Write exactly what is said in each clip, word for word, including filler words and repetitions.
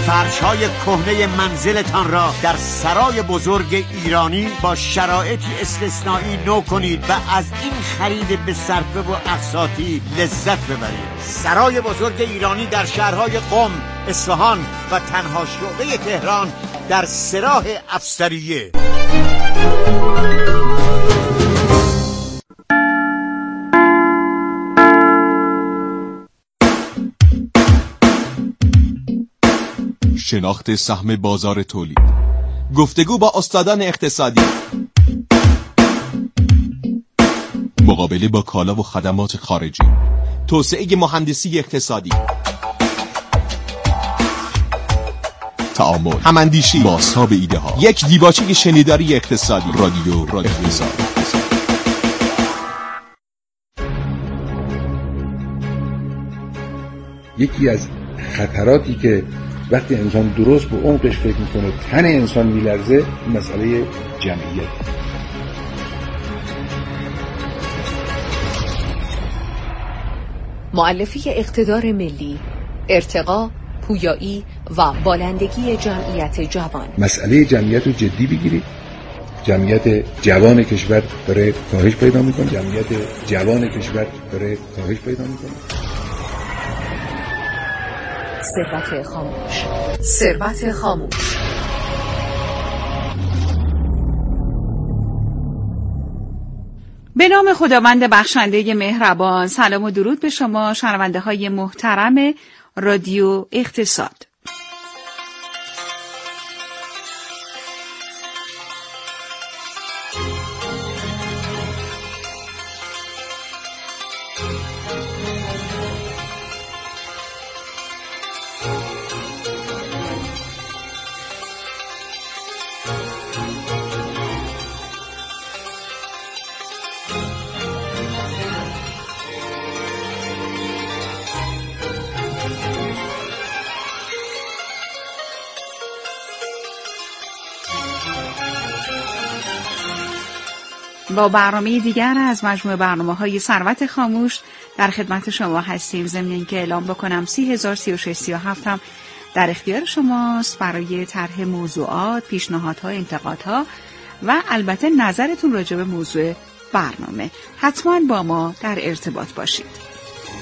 فرش‌های کهنه منزلتان را در سرای بزرگ ایرانی با شرایطی استثنایی نو کنید و از این خرید به صرفه و اقساطی لذت ببرید. سرای بزرگ ایرانی در شهرهای قم، اصفهان و تنها شعبه تهران در سراح افسریه. شناخت سهم بازار تولید، گفتگو با استادان اقتصادی، مقابله با کالا و خدمات خارجی، توسعه مهندسی اقتصادی، تعامل، هماندیشی، بازتاب ایده ها، یک دیباچه شنیداری اقتصادی. رادیو رادیو اقتصاد. یکی از خطراتی که وقتی انسان درست به عمقش فکر میکنه تن انسان میلرزه، مسئله جمعیت. مؤلفه اقتدار ملی، ارتقا، پویایی و بالندگی جمعیت جوان. مسئله جمعیت رو جدی بگیرید. جمعیت جوان کشور داره کاهش پیدا میکنه. جمعیت جوان کشور داره کاهش پیدا میکنه. ثروت خاموش. ثروت خاموش. به نام خداوند بخشنده مهربان. سلام و درود به شما شنونده های محترم رادیو اقتصاد. با برنامه دیگر از مجموعه برنامه‌های ثروت خاموش در خدمت شما هستیم. ضمن اینکه اعلام بکنم سی هزار و سی و شش سی و هفت هم در اختیار شماست برای طرح موضوعات، پیشنهادها، انتقادها و البته نظرتون راجع به موضوع برنامه. حتما با ما در ارتباط باشید.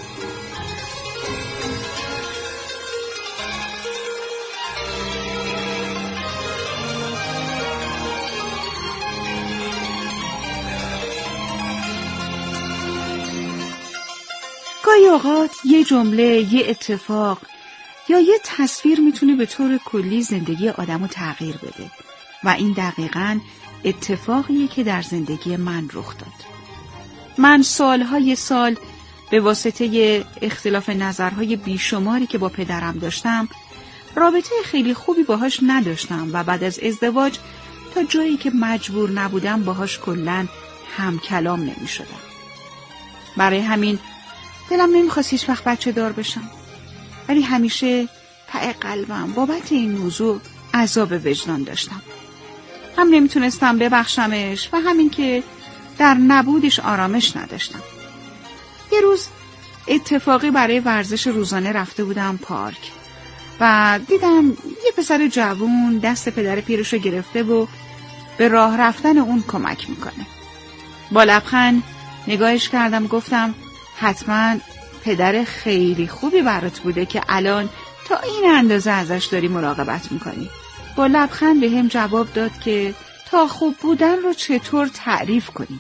گاهی اوقات یه جمله، یه اتفاق یا یه تصویر میتونه به طور کلی زندگی آدمو تغییر بده و این دقیقاً اتفاقیه که در زندگی من رخ داد. من سالهای سال به واسطه اختلاف نظرهای بیشماری که با پدرم داشتم رابطه خیلی خوبی باهاش نداشتم و بعد از ازدواج تا جایی که مجبور نبودم باهاش کلاً هم کلام نمی شدم. برای همین دلم نمیخواست هیچ وقت بچه دار بشم، ولی همیشه ته قلبم بابت این موضوع عذاب وجدان داشتم. هم نمیتونستم ببخشمش و همین که در نبودش آرامش نداشتم. یه روز اتفاقی برای ورزش روزانه رفته بودم پارک و دیدم یه پسر جوون دست پدر پیرشو گرفته و به راه رفتن اون کمک میکنه. با لبخند نگاهش کردم، گفتم حتما پدر خیلی خوبی برات بوده که الان تا این اندازه ازش داری مراقبت میکنی. با لبخند به هم جواب داد که تا خوب بودن رو چطور تعریف کنید.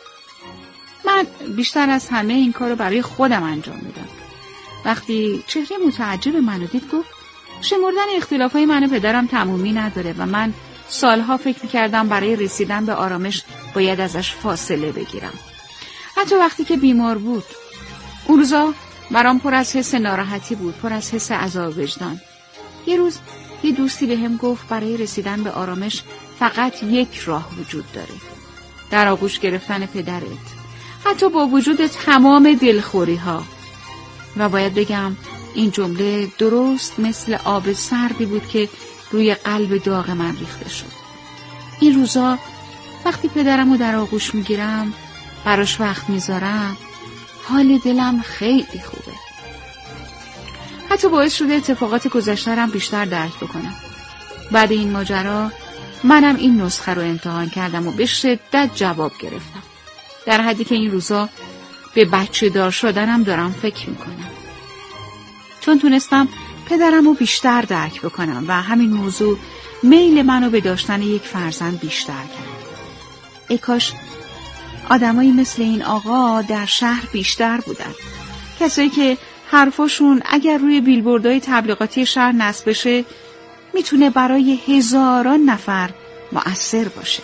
من بیشتر از همه این کار رو برای خودم انجام میدم. وقتی چهره متعجب منو دید گفت شمردن اختلافای من و پدرم تمومی نداره و من سالها فکر میکردم برای رسیدن به آرامش باید ازش فاصله بگیرم. حتی وقتی که بیمار بود. اون روزا برام پر از حس ناراحتی بود، پر از حس عذاب وجدان. یه روز یه دوستی به هم گفت برای رسیدن به آرامش فقط یک راه وجود داره، در آغوش گرفتن پدرت، حتی با وجود تمام دلخوری ها. و باید بگم این جمله درست مثل آب سردی بود که روی قلب داغ من ریخته شد. این روزا وقتی پدرمو در آغوش میگیرم، براش وقت میذارم، حال دلم خیلی خوبه. حتی باعث شده اتفاقات گذشته‌ام بیشتر درک بکنم. بعد این ماجرا منم این نسخه رو امتحان کردم و به شدت جواب گرفتم. در حدی که این روزا به بچه دار شدنم دارم فکر میکنم. چون تونستم پدرم رو بیشتر درک بکنم و همین موضوع میل منو به داشتن یک فرزند بیشتر کرد. ای کاش آدمایی مثل این آقا در شهر بیشتر بودن. کسایی که حرفاشون اگر روی بیلبوردهای تبلیغاتی شهر نصب بشه میتونه برای هزاران نفر مؤثر باشه.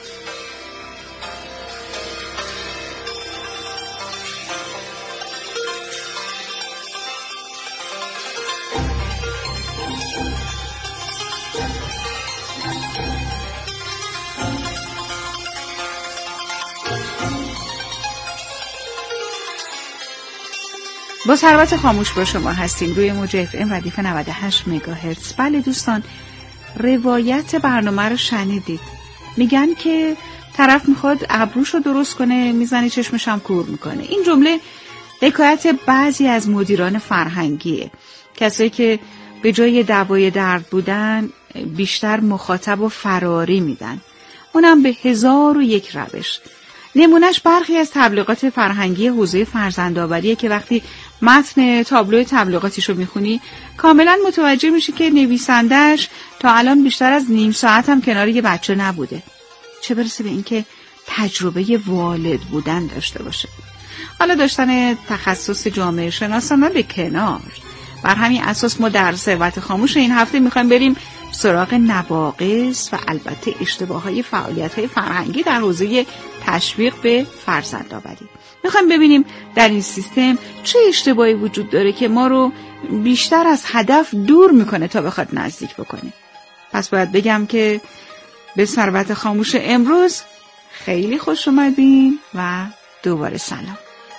با ثروت خاموش با شما هستیم روی موج اف ام ردیف نود و هشت مگاهرتز. بله دوستان، روایت برنامه رو شنیدید. میگن که طرف میخواد ابروشو درست کنه میزنه چشمش هم کور میکنه. این جمله حکایت بعضی از مدیران فرهنگیه، کسایی که به جای دوای درد بودن بیشتر مخاطب و فراری میدن، اونم به هزار و یک روش. نمونش برخی از تبلیغات فرهنگی حوزه فرزندآوریه که وقتی متن تابلو تبلیغاتیشو میخونی کاملا متوجه میشی که نویسندش تا الان بیشتر از نیم ساعت هم کنار یه بچه نبوده، چه برسه به اینکه تجربه والد بودن داشته باشه. حالا داشتن تخصص جامعه شناسانه به کنار، بر همین اساس ما در ثروت خاموش این هفته میخوایم بریم سراغ نواقص و البته اشتباههای فعالیت‌های فرهنگی در حوزه تشویق به فرزندآوری. میخوایم ببینیم در این سیستم چه اشتباهی وجود داره که ما رو بیشتر از هدف دور میکنه تا بخواد نزدیک بکنه. پس باید بگم که به ثروت خاموش امروز خیلی خوش اومدین و دوباره سلام.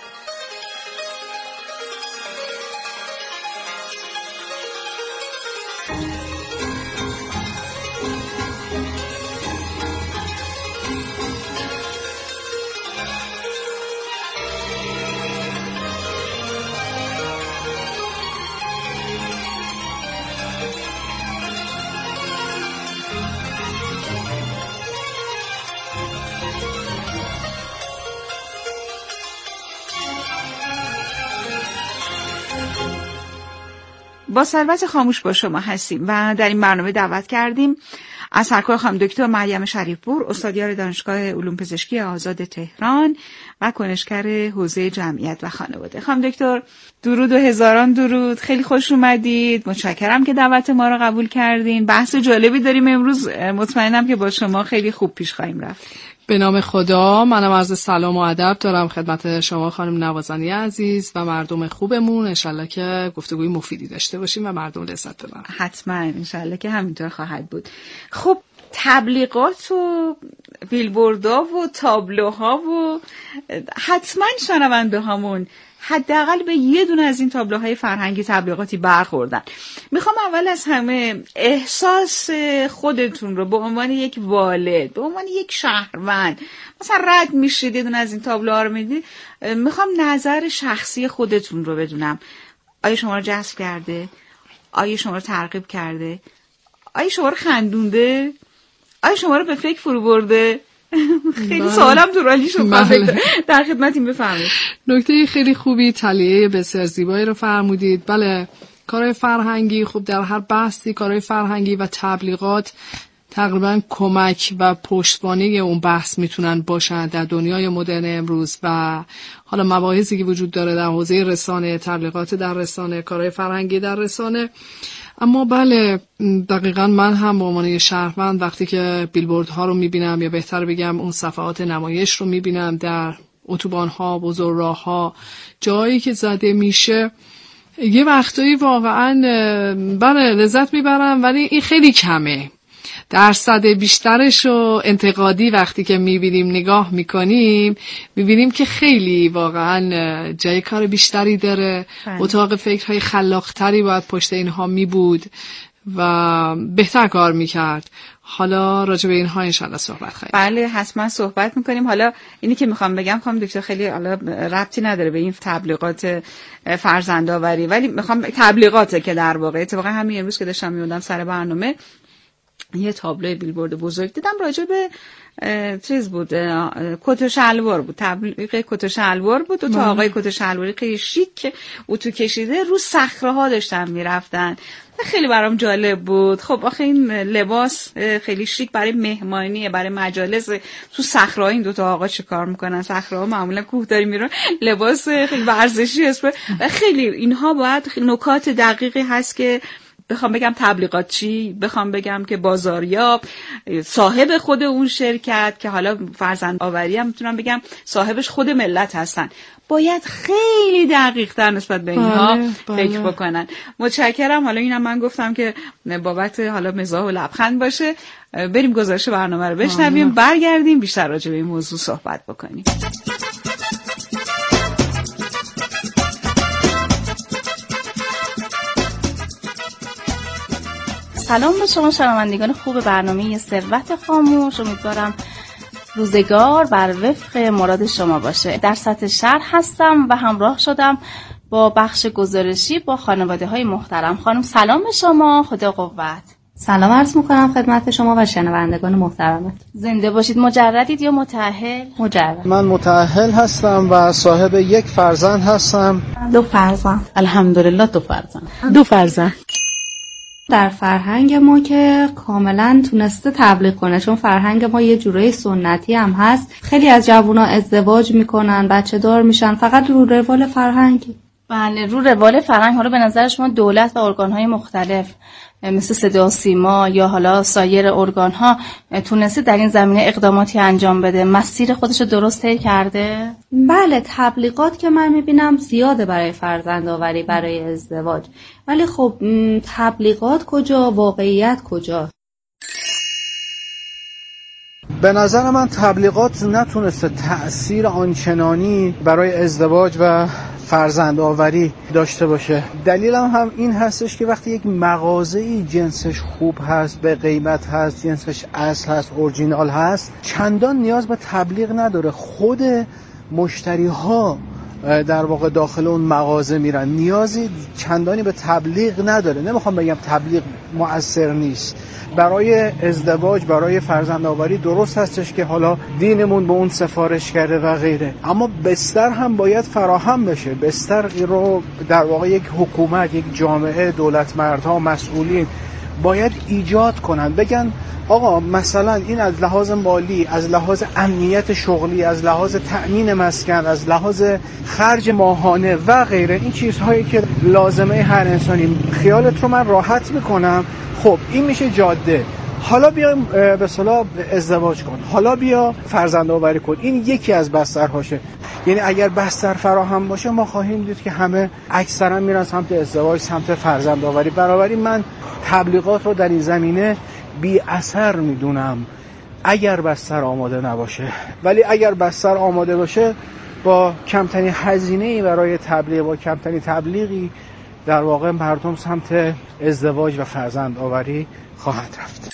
با ثروت خاموش با شما هستیم و در این برنامه دعوت کردیم از سرکار خانم دکتر مریم شریفپور، استادیار دانشگاه علوم پزشکی آزاد تهران و کنشگر حوزه جمعیت و خانواده. خانم دکتر درود و هزاران درود، خیلی خوش اومدید. متشکرم که دعوت ما رو قبول کردین. بحث جالبی داریم امروز، مطمئنم که با شما خیلی خوب پیش خواهیم رفت. به نام خدا، منم عرض سلام و ادب دارم خدمت شما خانم نوازنی عزیز و مردم خوبمون. انشالله که گفتگوی مفیدی داشته باشیم و مردم لذت ببرن. حتما انشالله که همینطور خواهد بود. خب تبلیغات و بیلبوردها و تابلوها و حتما شنونده هامون حداقل به یه دونه از این تابلوهای فرهنگی تبلیغاتی برخوردن. میخوام اول از همه احساس خودتون رو به عنوان یک والد، به عنوان یک شهروند، مثلا رد میشید یه دونه از این تابلوها رو میدید، میخوام نظر شخصی خودتون رو بدونم. آیا شما رو جذب کرده؟ آیا شما رو ترغیب کرده؟ آیا شما رو خندونده؟ آیا شما رو به فکر فرو برده؟ خیلی سوالم تو رالی شد. در خدمتیم، بفرمایید. نکته خیلی خوبی، تلیه بسیار زیبایی رو فرمودید. بله، کارهای فرهنگی خب در هر بحثی کارهای فرهنگی و تبلیغات تقریبا کمک و پشتوانه اون بحث میتونن باشن در دنیای مدرن امروز و حالا مباحثی که وجود داره در حوزه رسانه، تبلیغات در رسانه، کارهای فرهنگی در رسانه. اما بله، دقیقاً من هم به عنوان شهروند وقتی که بیلبوردها رو میبینم، یا بهتر بگم اون صفحات نمایش رو میبینم در اتوبان‌ها، بزرگراه‌ها، جایی که زده میشه، یه وقتایی واقعاً بله لذت میبرم، ولی این خیلی کمه. درصد بیشترش و انتقادی وقتی که میبینیم، نگاه میکنیم، میبینیم که خیلی واقعا جای کار بیشتری داره. اتاق فکرهای خلاقتری باید پشت اینها میبود و بهتر کار میکرد. حالا راجع به اینها انشالله صحبت خواهیم. بله حتما صحبت میکنیم. حالا اینی که میخوام بگم خانم دکتر خیلی حالا ربطی نداره به این تبلیغات فرزندآوری، ولی میخوام تبلیغاته که در واقع اتفاقا همین امروز که داشتم میوندم سر برنامه یه تابلوی بیلبورد بزرگ دیدم راجع به چیز بود، کت و شلوار بود، تبلیغ کت و شلوار بود. دو تا آقای کت و شلواری خیلی شیک اتو کشیده رو صخره‌ها داشتن میرفتن. خیلی برام جالب بود. خب آخه این لباس خیلی شیک برای مهمانیه، برای مجالس. تو صخره‌ها این دو تا آقا چه کار میکنن؟ صخره‌ها معمولا کوهداری میرن، لباس خیلی ورزشی است. خیلی اینها باید نکات دقیقی هست که بخوام بگم تبلیغات چی، بخوام بگم که بازاریاب، صاحب خود اون شرکت که حالا فرزند آوری هم میتونم بگم صاحبش خود ملت هستن، باید خیلی دقیق تر نسبت به اینها بله، فکر بله. بکنن. متشکرم. حالا اینم من گفتم که بابت حالا مزاح و لبخند باشه. بریم گزارش برنامه رو بشنویم، برگردیم بیشتر راجع به این موضوع صحبت بکنیم. سلام به شما شنوندگان خوب برنامه ثروت خاموش. امیدوارم روزگار بر وفق مراد شما باشه. در سطح شهر هستم و همراه شدم با بخش گزارشی با خانواده های محترم. خانم سلام به شما، خدا قوت. سلام عرض میکنم خدمت شما و شنوندگان محترمت. زنده باشید. مجردید یا متأهل؟ مجرد. من متأهل هستم و صاحب یک فرزند هستم. دو فرزند. الحمدلله دو فرزند. دو فرزند. در فرهنگ ما که کاملا تونسته تبلیغ کنه، چون فرهنگ ما یه جورای سنتی هم هست. خیلی از جوونا ازدواج میکنن، بچه دار میشن، فقط رو روال فرهنگی. بله رو روال فرهنگ. حالا به نظر شما دولت و ارگان‌های مختلف مثل صدا و سیما یا حالا سایر ارگان‌ها تونسته در این زمینه اقداماتی انجام بده؟ مسیر خودش رو درست طی کرده؟ بله تبلیغات که من میبینم زیاده برای فرزندآوری، برای ازدواج، ولی خب تبلیغات کجا، واقعیت کجا؟ به نظر من تبلیغات نتونسته تأثیر آنچنانی برای ازدواج و فرزند آوری داشته باشه. دلیلم هم این هستش که وقتی یک مغازه‌ای جنسش خوب هست، به قیمت هست، جنسش اصل هست، اورجینال هست، چندان نیاز به تبلیغ نداره. خود مشتری ها در واقع داخل اون مغازه میرن، نیازی چندانی به تبلیغ نداره. نمیخوام بگم تبلیغ مؤثر نیست. برای ازدواج، برای فرزندآوری درست هستش که حالا دینمون به اون سفارش کرده و غیره، اما بستر هم باید فراهم بشه. بستر رو در واقع یک حکومت، یک جامعه، دولتمردها، مسئولین باید ایجاد کنن، بگن آقا مثلا این از لحاظ مالی، از لحاظ امنیت شغلی، از لحاظ تأمین مسکن، از لحاظ خرج ماهانه و غیره، این چیزهایی که لازمه هر انسانی، خیالت رو من راحت میکنم. خب این میشه جاده. حالا بیا به اصطلاح ازدواج کن، حالا بیا فرزند آوری کن. این یکی از بسترهاشه. یعنی اگر بستر فراهم باشه ما خواهیم دید که همه اکثرا میرن سمت ازدواج، سمت فرزند آوری. بنابراین من تبلیغات رو در این زمینه بی اثر میدونم اگر بستر آماده نباشه. ولی اگر بستر آماده باشه، با کمترین هزینه‌ای برای تبلیغ، با کمترین تبلیغی در واقع مردم سمت ازدواج و فرزند آوری خواهند رفت.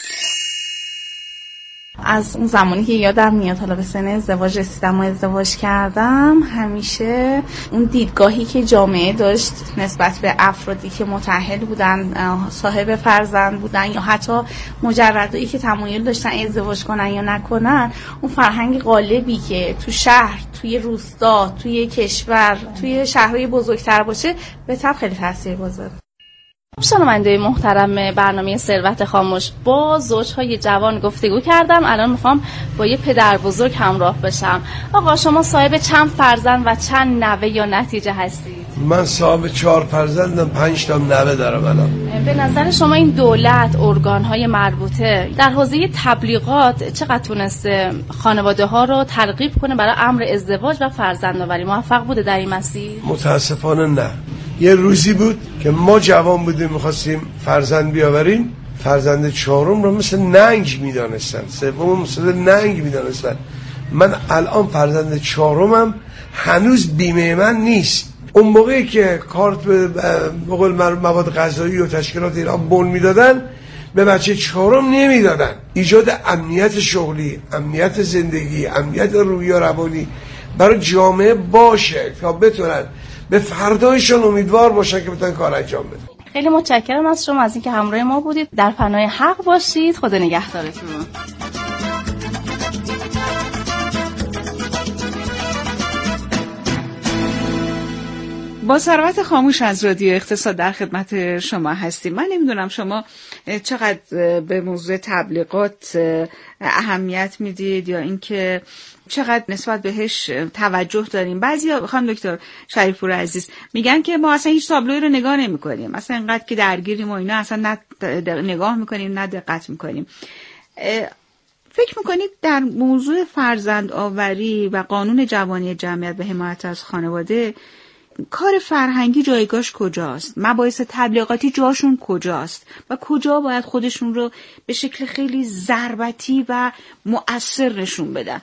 از اون زمانی که یادم میاد حالا به سن ازدواج رسیدم و ازدواج کردم، همیشه اون دیدگاهی که جامعه داشت نسبت به افرادی که متأهل بودن، صاحب فرزند بودن یا حتی مجردایی که تمایل داشتن ازدواج کنن یا نکنن، اون فرهنگ غالبی که تو شهر، توی روستا، توی کشور، توی شهرهای بزرگتر باشه، به طبع خیلی تاثیرگذاره. شنونده محترم برنامه ثروت خاموش، با زوجهای جوان گفتگو کردم. الان میخوام با یه پدر بزرگ همراه بشم. آقا شما صاحب چند فرزند و چند نوه یا نتیجه هستید؟ من صاحب چهار فرزندم، پنج تا نوه دارم الان. به نظر شما این دولت، ارگانهای مربوطه در حوزه تبلیغات چقدر تونسته خانواده ها رو ترغیب کنه برای امر ازدواج و فرزندآوری؟ موفق بوده در این مسیر؟ متاسفانه نه. یه روزی بود که ما جوان بودیم میخواستیم فرزند بیاوریم، فرزند چهارم رو مثل ننگ میدانستن، سوم مثل ننگ میدانستن. من الان فرزند چهارمم هنوز بیمه من نیست، اون موقعی که کارت به قول مواد غذایی و تشکیلات ایران بن میدادن به بچه چهارم نمیدادن. ایجاد امنیت شغلی، امنیت زندگی، امنیت روحی و روانی برای جامعه باشه تا بتونن به فردایشون امیدوار باشن که بتونن کار انجام بدن. خیلی متشکرم از شما از اینکه همراه ما بودید. در پناه حق باشید. خدا نگهدارتون. با ثروت خاموش از رادیو اقتصاد در خدمت شما هستیم. من نمیدونم شما چقدر به موضوع تبلیغات اهمیت میدید یا اینکه چقدر نسبت بهش توجه داریم. بعضیا خانم دکتر شریفپور عزیز میگن که ما اصلا هیچ تابلویی رو نگاه نمی‌کنیم، اصلا اینقدر که درگیریم و اینا اصلا نه نگاه می‌کنیم نه دقت می‌کنیم. فکر می‌کنید در موضوع فرزند آوری و قانون جوانی جمعیت به حمایت از خانواده کار فرهنگی جایگاهش کجاست؟ مباحث تبلیغاتی جاشون کجاست؟ و کجا باید خودشون رو به شکل خیلی ضربتی و مؤثر نشون بدن؟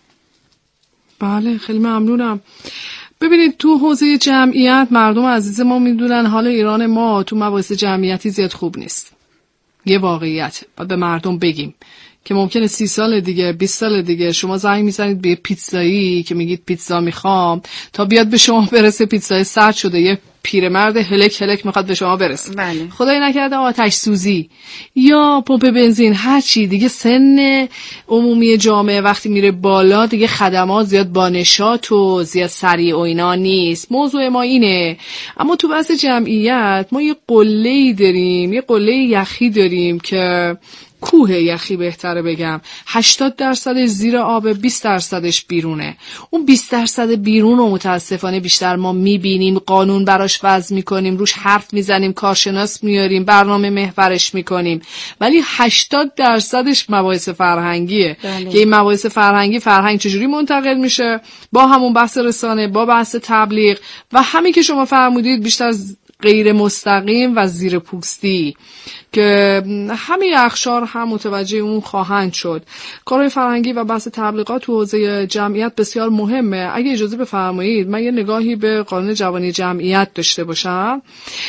بله خیلی ممنونم. ببینید تو حوزه جمعیت مردم عزیز ما میدونن حال ایران ما تو مباحث جمعیتی زیاد خوب نیست. یه واقعیت باید به مردم بگیم که ممکنه سی سال دیگه بیست سال دیگه شما زنگ میزنید به پیتزایی که میگید پیتزا میخوام تا بیاد به شما برسه پیتزای سرد شده، یه پیرمرد هلک هلک میخواد به شما برسه. بله. خدای نکرده آتش سوزی یا پمپ بنزین هر چی دیگه، سن عمومی جامعه وقتی میره بالا دیگه خدمات زیاد بانشات و زیاد سریع و اینا نیست. موضوع ما اینه. اما تو بحث جمعیت ما یه قله‌ای داریم، یه قله یخی داریم که کوه یخی بهتره بگم، هشتاد درصدش زیر آب، بیست درصدش بیرونه. اون بیست درصد بیرون رو متاسفانه بیشتر ما میبینیم، قانون براش وضع میکنیم، روش حرف میزنیم، کارشناس میاریم، برنامه محورش میکنیم، ولی هشتاد درصدش مباحث فرهنگیه. بله. که این مباحث فرهنگی، فرهنگ چجوری منتقل میشه با همون بحث رسانه، با بحث تبلیغ و همین که شما فرمودید بیشتر غیر مستقیم و زیر پوستی که همین اخشار هم متوجه اون خواهند شد. کارهای فرهنگی و بحث تبلیغات تو حوزه جمعیت بسیار مهمه. اگه اجازه بفرمایید من یه نگاهی به قانون جوانی جمعیت داشته باشم.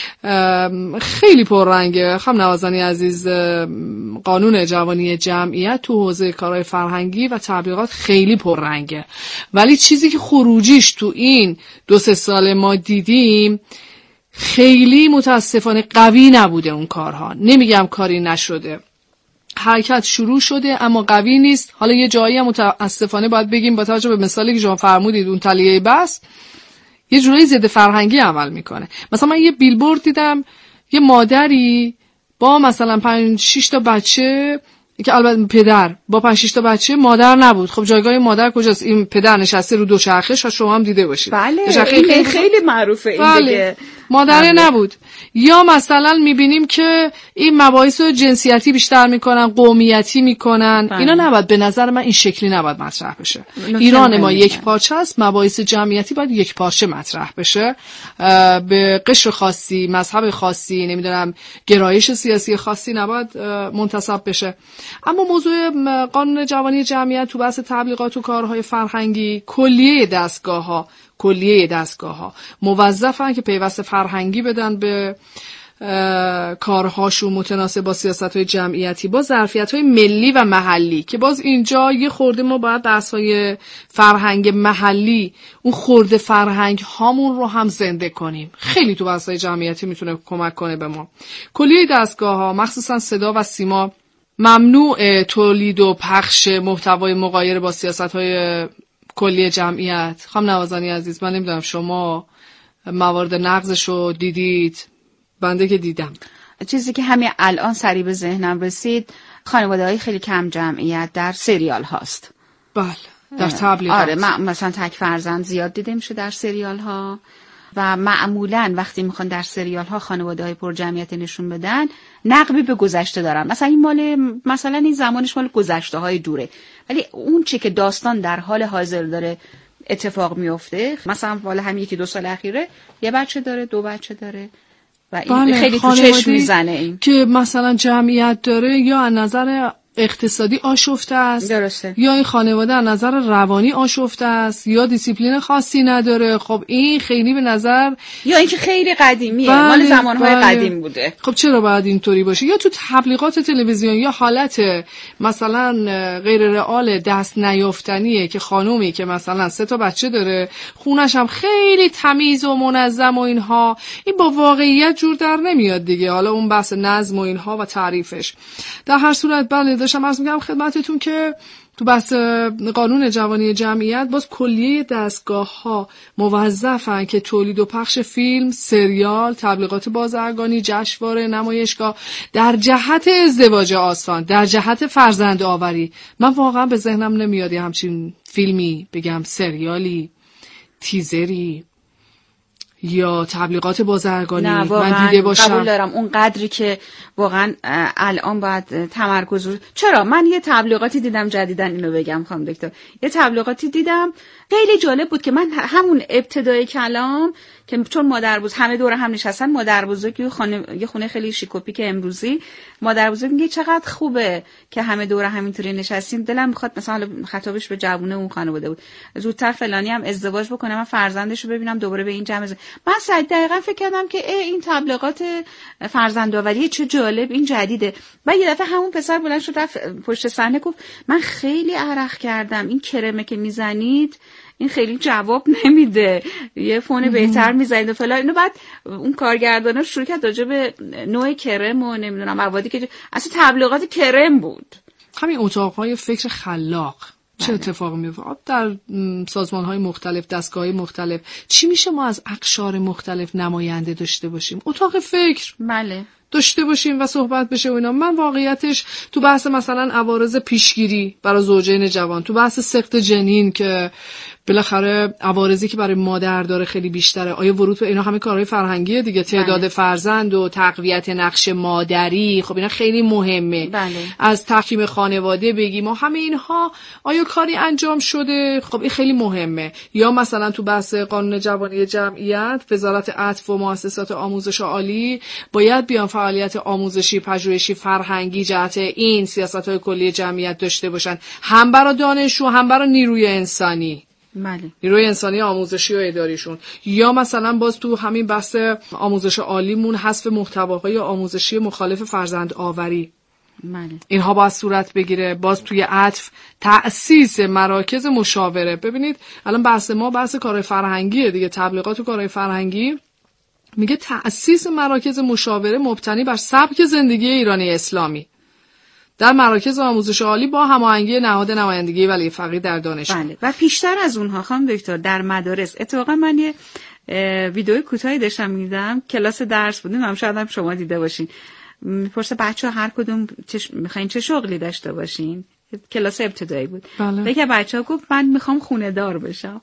خیلی پررنگه خانم نوازنی عزیز. قانون جوانی جمعیت تو حوزه کارهای فرهنگی و تبلیغات خیلی پررنگه، ولی چیزی که خروجیش تو این دو سه سال ما دیدیم خیلی متاسفانه قوی نبوده. اون کارها نمیگم کاری نشده، حرکت شروع شده اما قوی نیست. حالا یه جایی هم متاسفانه باید بگیم با توجه به مثالی که شما فرمودید اون تلیه بس یه جورایی ضد فرهنگی عمل میکنه. مثلا من یه بیلبورد دیدم یه مادری با مثلا پنج شش تا بچه که البته پدر با پنج شش تا بچه، مادر نبود. خب جایگاه مادر کجاست؟ این پدر نشسته رو دوچرخه، شاید شما هم دیده باشید. بله این خیلی, خیلی معروفه این بله. دیگه مادر بله. نبود. یا مثلا میبینیم که این مباحث جنسیتی بیشتر میکنن، قومیتی میکنن. بله. اینا نباید، به نظر من این شکلی نباید مطرح بشه. ایران ما یک پارچه است، مباحث جمعیتی باید یک پارچه مطرح بشه، به قشر خاصی، مذهب خاصی، نمیدونم گرایش سیاسی خاصی نباید منتسب بشه. اما موضوع قانون جوانی جمعیت تو بحث تبلیغات و کارهای فرهنگی، کلیه دستگاه‌ها کلیه دستگاه‌ها موظفن که پیوست فرهنگی بدن به کارهاشون متناسب با سیاست‌های جمعیتی، با ظرفیت‌های ملی و محلی، که باز اینجا یه خورده ما باید بحث‌های فرهنگ محلی، اون خورده فرهنگ هامون رو هم زنده کنیم. خیلی تو بحث‌های جمعیتی میتونه کمک کنه به ما. کلیه دستگاه‌ها مخصوصا صدا و سیما ممنوع تولید و پخش محتوای مغایر با سیاست‌های کلی جمعیت. خانم نوازنی عزیز من نمیدونم شما موارد نقضش رو دیدید؟ بنده که دیدم. چیزی که همین الان سریع به ذهنم رسید، خانواده‌های خیلی کم جمعیت در سریال هاست. بله در تبلیغات. آره مثلا تک فرزند زیاد دیده میشه در سریال ها و معمولاً وقتی میخوان در سریال ها خانواده‌های پر جمعیت نشون بدن نقبی به گذشته دارن. مثلا این مال مثلا این زمانش مال گذشته های دوره، ولی اون چه که داستان در حال حاضر داره اتفاق میفته، مثلا والا هم یکی دو سال اخیره یه بچه داره، دو بچه داره و این بله، خیلی تو چشم میزنه. این که مثلا جمعیت داره یا از نظر اقتصادی آشفته است، درسته. یا این خانواده از نظر روانی آشفته است، یا دیسیپلین خاصی نداره. خب این خیلی به نظر، یا اینکه خیلی قدیمیه، بله، مال زمانهای بله. قدیم بوده. خب چرا باید اینطوری باشه؟ یا تو تبلیغات تلویزیون یا حالت مثلا غیر رئال دست نیافتنیه که خانومی که مثلا سه تا بچه داره، خونش هم خیلی تمیز و منظم و اینها، این با واقعیت جور در نمیاد دیگه. حالا اون بحث نظم و اینها و تعریفش. در هر صورت بله، داشتم عرض می‌کردم خدمتتون که تو بحث قانون جوانی جمعیت باز کلیه دستگاه‌ها موظفن که تولید و پخش فیلم، سریال، تبلیغات بازرگانی، جشنواره، نمایشگاه در جهت ازدواج آسان، در جهت فرزند آوری. من واقعا به ذهنم نمیاد همچین فیلمی بگم، سریالی، تیزری یا تبلیغات بازرگانی من دیده باشم. قبول دارم اون قدری که واقعا الان باید تمرکز رو. چرا من یه تبلیغاتی دیدم جدیدن، اینو بگم خانم دکتر، یه تبلیغاتی دیدم خیلی جالب بود که من همون ابتدای کلام که چون مادر بزرگ همه دور هم نشستن، مادر بزرگ خانه یه خونه خیلی شیکوپی که امروزی، مادر بزرگ میگه چقدر خوبه که همه دور همینطوری نشستیم، دلم میخواد مثلا خطابش به جوونه اون خانواده بود، زودتر فلانی هم ازدواج بکنه، من فرزندشو ببینم دوباره به این جمع. من صد دقیقاً فکر کردم که این تبلیغات فرزندآوری چه جالب، این جدیده. و یه دفعه همون پسر بلند شد رفت پشت صحنه گفت من خیلی عرق کردم، این کرمه که میزنید این خیلی جواب نمیده، یه فون بهتر میزنید و فلان. اینو بعد اون کارگردانا شروع کرد راجع به نوع کرم و نمیدونم موادی که اصلا تبلیغات کرم بود. همین اتاق‌های فکر خلاق چه اتفاقی میفته در سازمان‌های مختلف، دستگاه‌های مختلف؟ چی میشه ما از اقشار مختلف نماینده داشته باشیم؟ اتاق فکر بله داشته باشیم و صحبت بشه و اینا. من واقعیتش تو بحث مثلا عوارض پیشگیری برای زوجین جوان، تو بحث سقط جنین که بالاخره عوارضی که برای مادر داره خیلی بیشتره، آیا ورود به اینا همه کارهای فرهنگیه دیگه، تعداد بله. فرزند و تقویت نقش مادری، خب اینا خیلی مهمه. بله. از تحکیم خانواده بگیم و همه اینها آیا کاری انجام شده؟ خب این خیلی مهمه. یا مثلا تو بحث قانون جوانی جمعیت، وزارت عطف و مؤسسات آموزش عالی باید بیان فعالیت آموزشی، پژوهشی، فرهنگی جهت این سیاست‌های کلی جمعیت داشته باشن، هم برای دانشجو هم برای نیروی انسانی. بله. نیروی انسانی آموزشی و اداریشون. یا مثلا باز تو همین بحث آموزش عالیمون حذف محتواهای آموزشی مخالف فرزند آوری. بله. اینها باید صورت بگیره. باز توی عطف تأسیس مراکز مشاوره. ببینید الان بحث ما بحث کارهای فرهنگیه دیگه، تبلیغات و کارهای فرهنگی. میگه تأسیس مراکز مشاوره مبتنی بر سبک زندگی ایرانی اسلامی در مراکز آموزش عالی با هماهنگی نهاد نمایندگی ولی فقیه در دانشگاه. بله. و پیشتر از اونها خانم دکتر در مدارس، اتفاقا من یه ویدیو کوتاهی داشتم میدم، کلاس درس بودیم، هم شاید هم شما دیده باشین. میپرسه بچه‌ها هر کدوم چه میخواین چه شغلی داشته باشین؟ کلاس ابتدایی بود. بله. یکی بچه‌ها گفت من میخوام خونه دار بشم.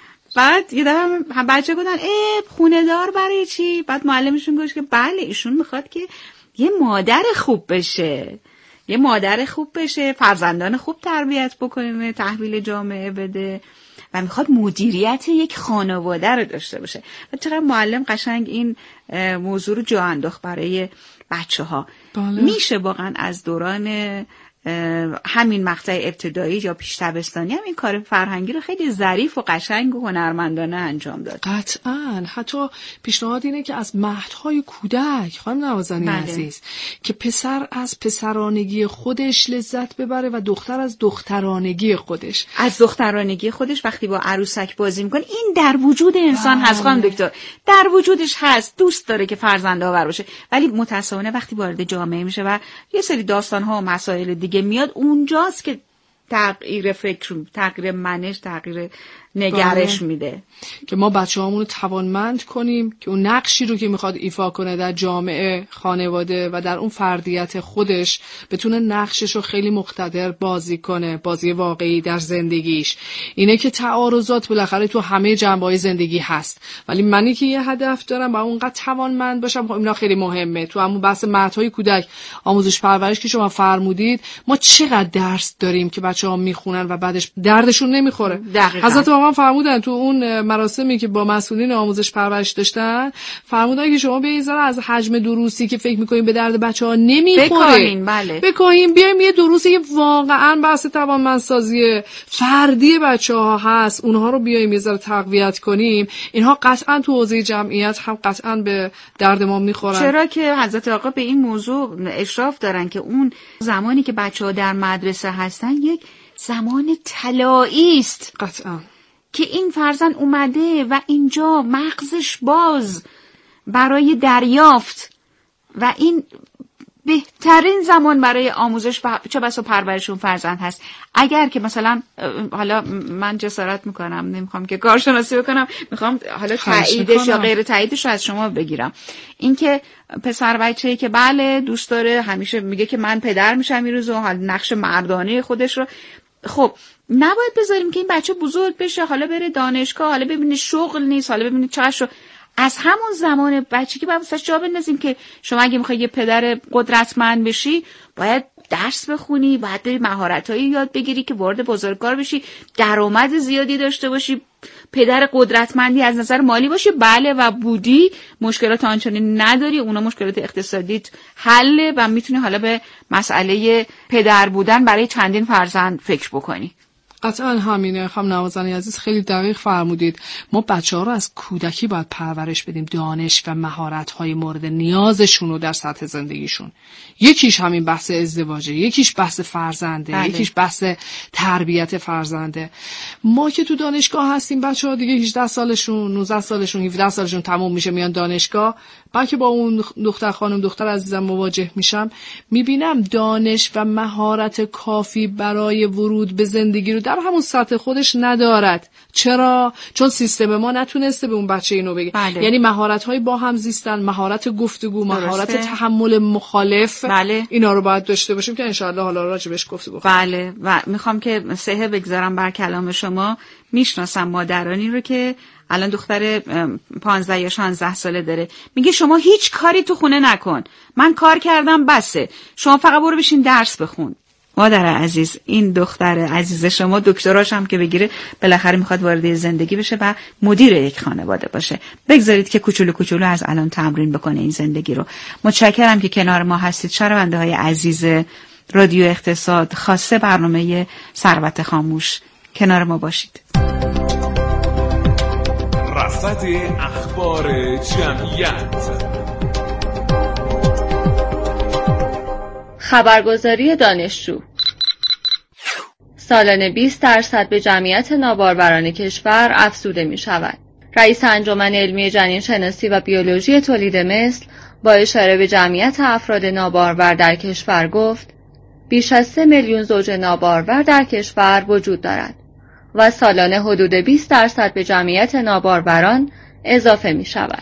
بعد یه دفعه هم بچه‌ها گفتن ای خونه دار برای چی؟ بعد معلمشون گفت که بله ایشون میخواد که یه مادر خوب بشه. یه مادر خوب بشه، فرزندان خوب تربیت بکنه، تحویل جامعه بده و میخواد مدیریت یک خانواده رو داشته باشه. و چقدر معلم قشنگ این موضوع رو جا انداخت برای بچه ها. بله. میشه واقعا از دوران همین مقطع ابتدایی یا پیش دبستانی هم این کار فرهنگی رو خیلی ظریف و قشنگ و هنرمندانه انجام داد. قطعاً. حتی پیشنهاد اینه که از مهدهای کودک، خانم نوازنی بله. عزیز، که پسر از پسرانگی خودش لذت ببره و دختر از دخترانگی خودش. از دخترانگی خودش وقتی با عروسک بازی میکنه، این در وجود انسان بله. هست خانم دکتر، در وجودش هست، دوست داره که فرزند آور باشه، ولی متأسفانه وقتی وارد جامعه میشه و یه سری داستان‌ها و مسائل دیگه میاد، اونجاست که تغییر فکر، تغییر منش، تغییر نگرش بله. میده. که ما بچه‌هامون رو توانمند کنیم که اون نقشی رو که میخواد ایفا کنه در جامعه، خانواده و در اون فردیت خودش بتونه نقشش رو خیلی مقتدر بازی کنه، بازی واقعی در زندگیش. اینه که تعارضات بالاخره تو همه جنبه‌های زندگی هست، ولی منی که یه هدف دارم و اونقدر توانمند باشم، خب اینا خیلی مهمه. تو همون بحث مهدهای کودک، آموزش پرورش که شما فرمودید، ما چقدر درس داریم که بچه‌ها میخونن و بعدش دردشون نمیخوره. دقیقاً. حضرت واقعا فرمودن تو اون مراسمی که با مسئولین آموزش پرورش داشتن، فرمودن که شما بیاین ذره از حجم دروسی که فکر میکنین به درد بچه‌ها نمیخوره بکاهین. بله بکاهین، بیایم یه دروسی که واقعا بحث توانمندسازی فردی بچه‌ها هست اونها رو بیایم یه ذره تقویت کنیم. اینها قطعا تو حوزه جمعیت هم قطعا به درد ما میخورن. چرا که حضرت آقا به این موضوع اشراف دارن که اون زمانی که بچه‌ها در مدرسه هستن یک زمان طلایی است قطعا که این فرزند اومده و اینجا مغزش باز برای دریافت و این بهترین زمان برای آموزش و چه بسا پرورشون فرزند هست. اگر که مثلا حالا من جسارت میکنم، نمیخوام که کارشناسی بکنم، میخوام حالا تاییدش یا غیر تاییدش رو از شما بگیرم، اینکه پسر بچه‌ای که بله دوست داره همیشه میگه که من پدر میشم این روز و حالا نقش مردانه خودش رو، خب نباید بذاریم که این بچه بزرگ بشه حالا بره دانشگاه، حالا ببینه شغل نیست، حالا ببینه چش رو از همون زمان بچه که باید واسش جا بندازیم که شما اگه میخوای یه پدر قدرتمند بشی باید درس بخونی، باید بری مهارتایی یاد بگیری که وارد بزرگکار بشی، درآمد زیادی داشته باشی، پدر قدرتمندی از نظر مالی باشی. بله و بودی، مشکلات آنچنانی نداری، اونا مشکلات اقتصادیت حله و میتونی حالا به مسئله پدر بودن برای چندین فرزند فکر بکنی. قطعا همینه. خانم نوازنی عزیز خیلی دقیق فرمودید. ما بچه‌ها رو از کودکی باید پرورش بدیم، دانش و مهارت‌های مورد نیازشون رو در سطح زندگیشون. یکیش همین بحث ازدواجه، یکیش بحث فرزنده، بله. یکیش بحث تربیت فرزنده. ما که تو دانشگاه هستیم بچه‌ها دیگه هجده سالشون، نوزده سالشون، هفده سالشون تموم میشه میان دانشگاه. من که با اون دختر خانم دختر عزیزم مواجه میشم میبینم دانش و مهارت کافی برای ورود به زندگی رو در همون سطح خودش ندارد. چرا؟ چون سیستم ما نتونسته به اون بچه اینو بگه. بله. یعنی مهارت‌های با هم زیستن، مهارت گفتگو، مهارت تحمل مخالف، بله. اینا رو باید داشته باشیم که انشالله حالا راجبش گفتگو کنیم. بله و میخوام که صحه بگذارم بر کلام شما. میشناسم مادرانی رو که الان دختر پانزده یا شانزده ساله داره، میگه شما هیچ کاری تو خونه نکن، من کار کردم بسه، شما فقط برو بشین درس بخون. مادر عزیز، این دختر عزیز شما دکتراش هم که بگیره بالاخره میخواد وارد زندگی بشه و مدیر یک خانواده باشه. بگذارید که کوچولو کوچولو از الان تمرین بکنه این زندگی رو. متشکرم که کنار ما هستید. شنونده های عزیز رادیو اقتصاد، خاصه برنامه ثروت خاموش، کنار ما باشید. رصد اخبار جمعیت. خبرگزاری دانشجو. سالانه بیست درصد به جمعیت ناباروران کشور افزوده می شود. رئیس انجمن علمی جنین شناسی و بیولوژی تولید مثل با اشاره به جمعیت افراد نابارور در کشور گفت بیش از سه میلیون زوج نابارور در کشور وجود دارد و سالانه حدود بیست درصد به جمعیت ناباروران اضافه می شود.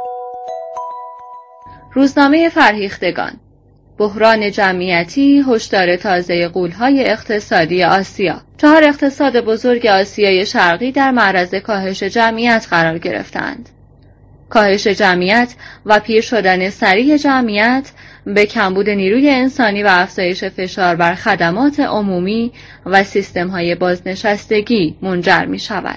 روزنامه فرهیختگان. بحران جمعیتی، هشدار تازه غول‌های اقتصادی آسیا. چهار اقتصاد بزرگ آسیای شرقی در معرض کاهش جمعیت قرار گرفتند. کاهش جمعیت و پیر شدن سریع جمعیت به کمبود نیروی انسانی و افزایش فشار بر خدمات عمومی و سیستم‌های بازنشستگی منجر می‌شود.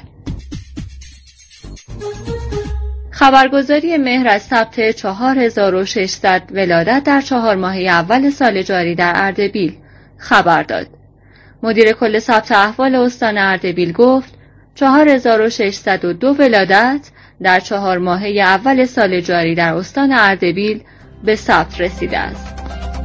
خبرگزاری مهر از ثبت چهار هزار و ششصد ولادت در چهار ماهه اول سال جاری در اردبیل خبر داد. مدیر کل ثبت احوال استان اردبیل گفت چهار هزار و ششصد و دو ولادت در چهار ماهه اول سال جاری در استان اردبیل به ثبت رسیده است.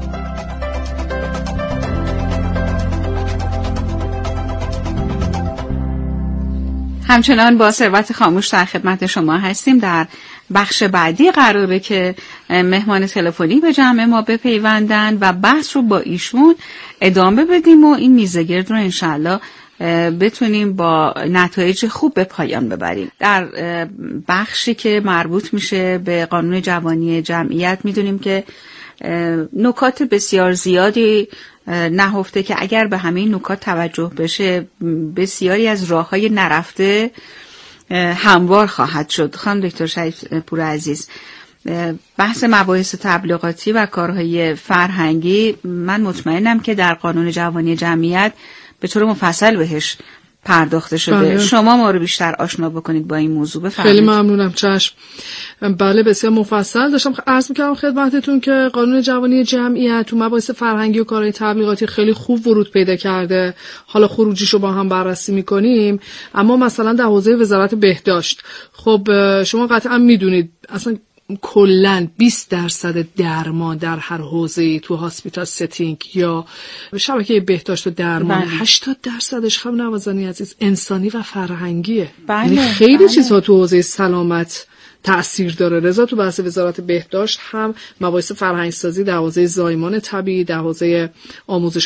همچنان با ثروت خاموش در خدمت شما هستیم. در بخش بعدی قراره که مهمان تلفنی به جمع ما بپیوندن و بحث رو با ایشون ادامه بدیم و این میزگرد رو انشالله بتونیم با نتایج خوب به پایان ببریم. در بخشی که مربوط میشه به قانون جوانی جمعیت میدونیم که نکات بسیار زیادی نهفته که اگر به همه این نکات توجه بشه بسیاری از راه‌های نرفته هموار خواهد شد. خانم دکتر شریف پور عزیز، بحث مباحث تبلیغاتی و کارهای فرهنگی من مطمئنم که در قانون جوانی جمعیت به طور مفصل بهش پرداخته شده. بله. شما ما رو بیشتر آشنا بکنید با این موضوع، بفرمایید. خیلی ممنونم. چشم. بله بسیار مفصل. داشتم عرض می‌کردم خدمتتون که قانون جوانی جمعیت تو مباحث فرهنگی و کارهای تبلیغاتی خیلی خوب ورود پیدا کرده. حالا خروجیشو با هم بررسی می‌کنیم. اما مثلا در حوزه وزارت بهداشت، خب شما قطعا می‌دونید اصلا کلاً بیست درصد درمان در هر حوزه‌ای تو هاسپیتال ستینگ یا شبکه بهداشت و درمان، بله. هشتاد درصدش خانم نوازانی عزیز انسانی و فرهنگیه. بله. یعنی خیلی بله. چیزها تو حوزه سلامت تأثیر داره. رضا تو بحث وزارت بهداشت هم مباحث فرهنگ سازی در حوزه زایمان طبیعی، در حوزه آموزش